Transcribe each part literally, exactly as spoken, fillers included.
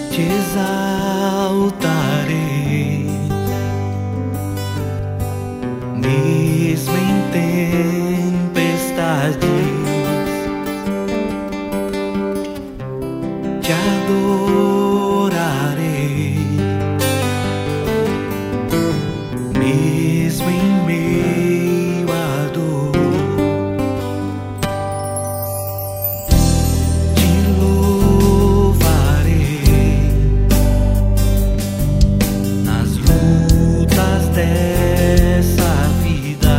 te exaltarei, mesmo em tempestades, te adorarei, mesmo em meio à dor. Dessa vida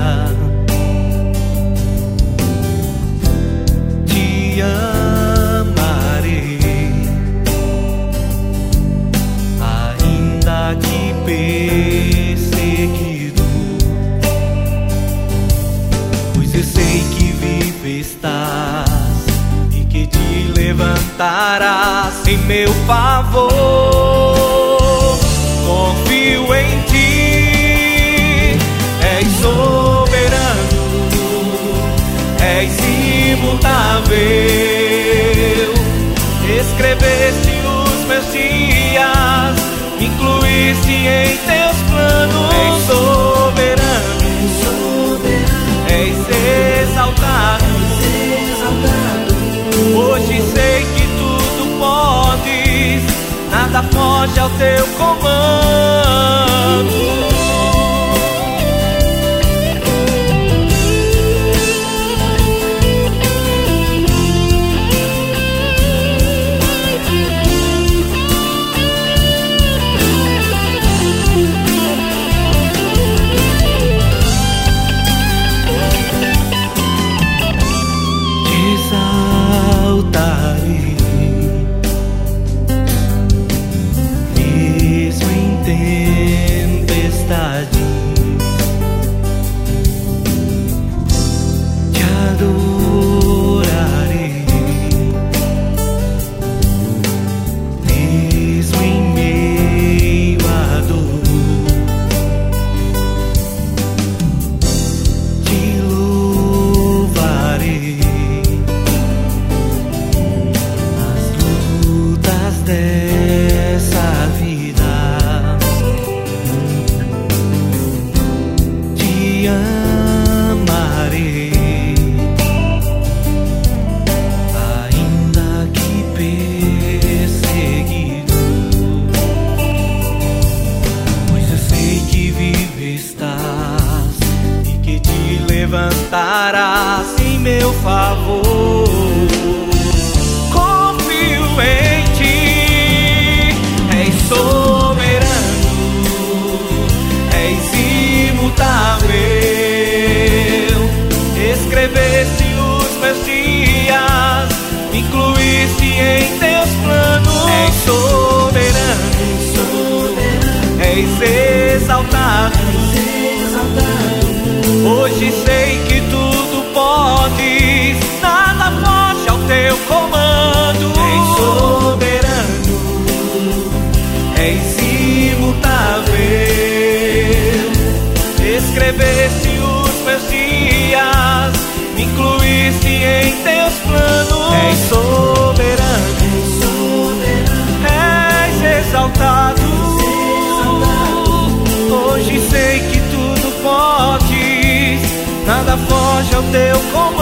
te amarei, ainda que perseguido, pois eu sei que vive estás e que te levantarás em meu favor. Confio em ti. És soberano, és imutável. Escreveste os meus dias, incluíste em teus planos. És soberano, és exaltado. Hoje sei que tudo podes, nada foge ao teu comando. Exaltarei, mesmo em tempestades, te adorarei, mesmo em meio à dor. Te louvarei dessa vida, te amarei, ainda que perseguido, pois eu sei que vive estás e que te levantarás em meu favor. Confio em soberano, és imutável. Escreveste os meus dias, incluíste em teus planos. És soberano, és exaltado. Hoje sei que tudo podes, nada foge ao teu comando. És soberano, és imutável. Escreveste os meus dias, me incluíste em teus planos. És soberano, és exaltado. Hoje sei que tudo podes, nada foge ao teu comando.